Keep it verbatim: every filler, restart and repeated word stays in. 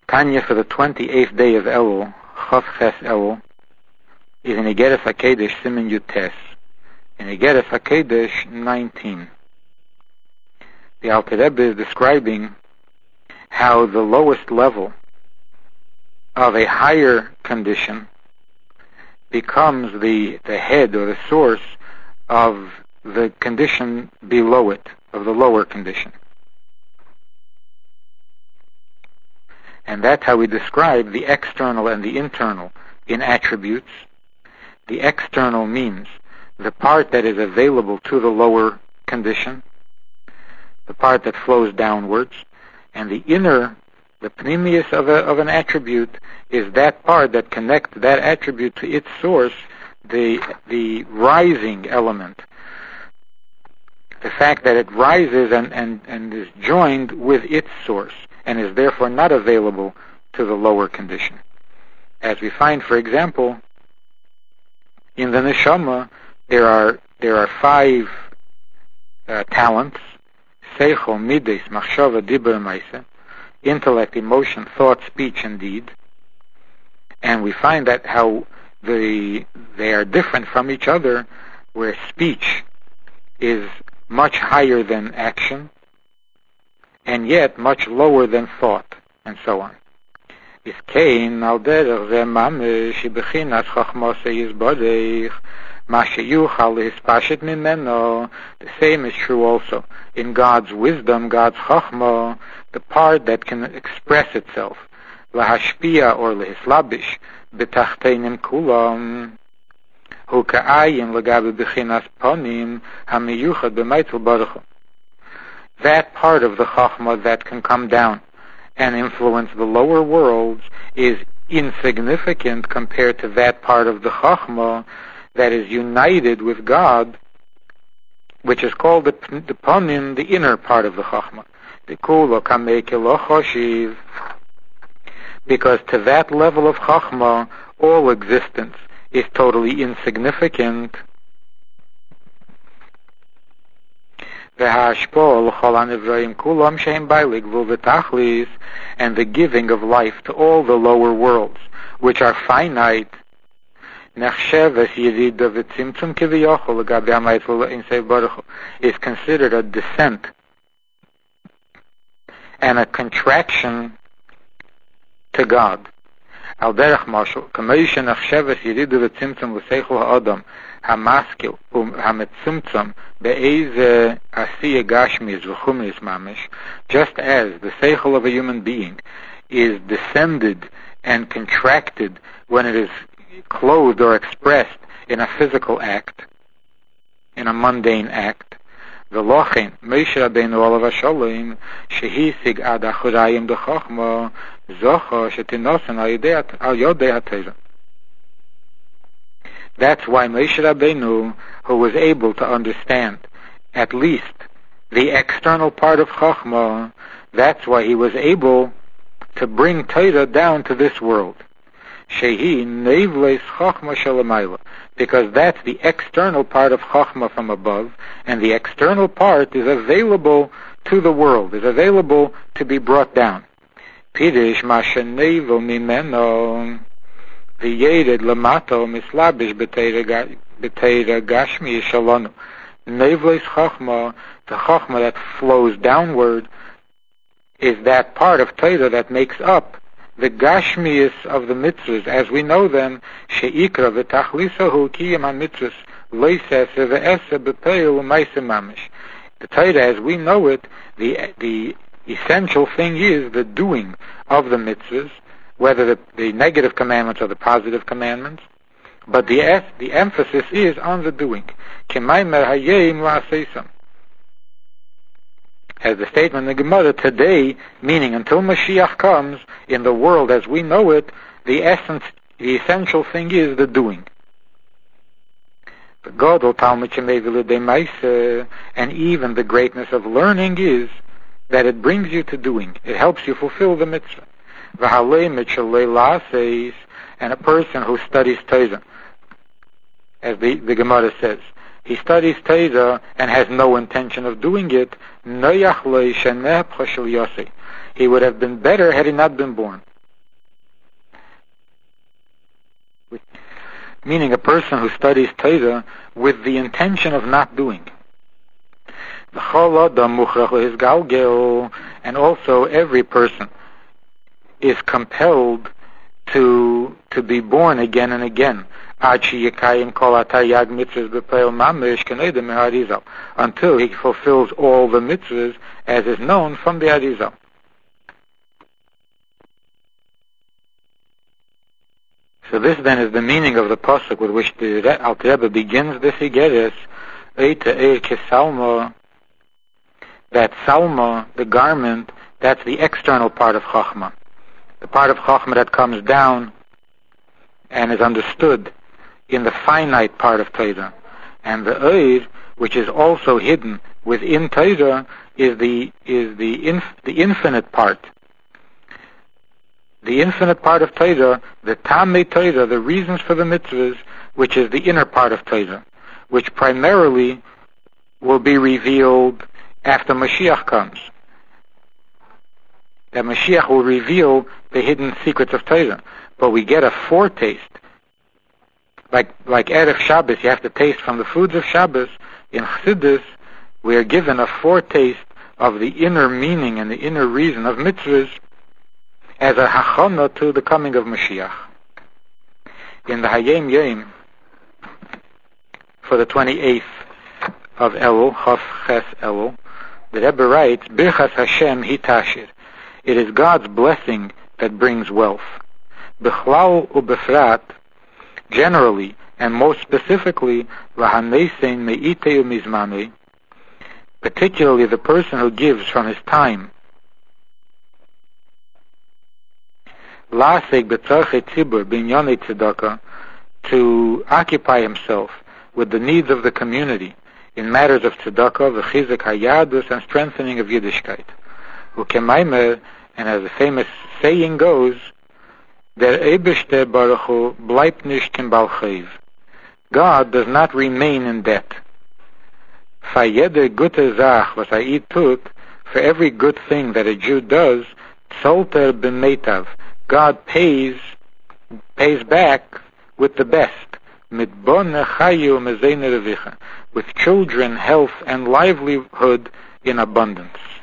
Tanya for the twenty-eighth day of Elul, Chof Ches Elul, is in Igeres HaKedesh Siman Yutes, in Igeres HaKedesh nineteen. The Alter Rebbe is describing how the lowest level of a higher condition becomes the, the head or the source of the condition below it, of the lower condition. And that's how we describe the external and the internal in attributes. The external means the part that is available to the lower condition, the part that flows downwards, and the inner, the pneumius of, a, of an attribute is that part that connects that attribute to its source, the, the rising element. The fact that it rises and, and, and is joined with its source and is therefore not available to the lower condition. As we find, for example, in the neshama, there are there are five uh, talents: seichel, midas, machshava, dibur, maisa, intellect, emotion, thought, speech, and deed. And we find that how the they are different from each other, where speech is much higher than action, and yet much lower than thought, and so on. The same is true also in God's wisdom, God's chachma, the part that can express itself, lahashpia or lehislabish, betachtenim kulam, hu ka'ayin legabe bechinas ponim hamiyuchad b'maitel baruch. That part of the chachma that can come down and influence the lower worlds is insignificant compared to that part of the chachma that is united with God, which is called the, the ponim, the inner part of the chachma. Because to that level of chachma, all existence is totally insignificant. And the giving of life to all the lower worlds, which are finite, is considered a descent and a contraction to God. Al derech mashal, k'meisha nachsheves yiridu v'tzimtzum l'seichel ha'adam ha'maskil ha'metzumtzum be'eze asiya gashmiz v'chumis mamish, just as the seichel of a human being is descended and contracted when it is clothed or expressed in a physical act, in a mundane act. V'lochin, Moshe Rabbeinu olav hasholem, shehisig ad achurayim d'chochma, zocha shetinosan al yodei ha'teira. That's why Moshe Rabbeinu, who was able to understand at least the external part of Chachma, that's why he was able to bring Torah down to this world. Shehi nevles Chachma shalamayla, because that's the external part of Chachma from above, and the external part is available to the world, is available to be brought down. Pidish masha nevel mimeno v'yered lamato mislabish b'teira gashmi shalonu. Nevles Chachma, the Chachma that flows downward, is that part of Torah that makes up the gashmius of the mitzvahs as we know them. Sheikra v'tachlisahu kiyam ha-mitzvahs loisese ve'ese b'peil u'maise mamish. The Torah as we know it, the the essential thing is the doing of the mitzvahs, whether the, the negative commandments or the positive commandments, but the the emphasis is on the doing. K'maimer hayim la'aseisam. As the statement in the Gemara, today, meaning until Mashiach comes, in the world as we know it, the essence, the essential thing is the doing. And even the greatness of learning is that it brings you to doing. It helps you fulfill the mitzvah. And a person who studies Torah, as the, the Gemara says, he studies Torah and has no intention of doing it, he would have been better had he not been born. meaning a person who studies Torah with the intention of not doing. And also every person is compelled to to be born again and again until he fulfills all the mitzvahs as is known from the Arizal. So this then is the meaning of the pasuk with which the Alter Rebbe begins this Igeres, that Salma, the garment, that's the external part of Chachma. The part of Chachma that comes down and is understood in the finite part of Torah. And the Eir, which is also hidden within Torah, is the is the inf- the infinite part. The infinite part of Torah, the Tamei Torah, the reasons for the mitzvahs, which is the inner part of Torah, which primarily will be revealed after Mashiach comes. That Mashiach will reveal the hidden secrets of Torah. But we get a foretaste. Like like Erev Shabbos, you have to taste from the foods of Shabbos. In Chassidus, we are given a foretaste of the inner meaning and the inner reason of mitzvahs as a hachana to the coming of Mashiach. In the Hayom Yom, for the twenty-eighth of Elul, Chof Ches Elul, the Rebbe writes, Birchas Hashem hitashir. It is God's blessing that brings wealth. Bichlal ubefrat, generally, and most specifically, lahanesein me'itei umizmane, particularly the person who gives from his time. Lasek betzarchei tzibur binyonei tzedakah, to occupy himself with the needs of the community in matters of tzedakah, v'chizek hayadus, and strengthening of Yiddishkeit. Ukemaimer, and as the famous saying goes, Der Eibishter Baruch Hu bleibt nicht im Balcheiv. God does not remain in debt. For jede gute Sach, was er tut, for every good thing that a Jew does, zolter b'meitav. God pays pays back with the best. Mit bonne chayu mezeine revicha, with children, health, and livelihood in abundance.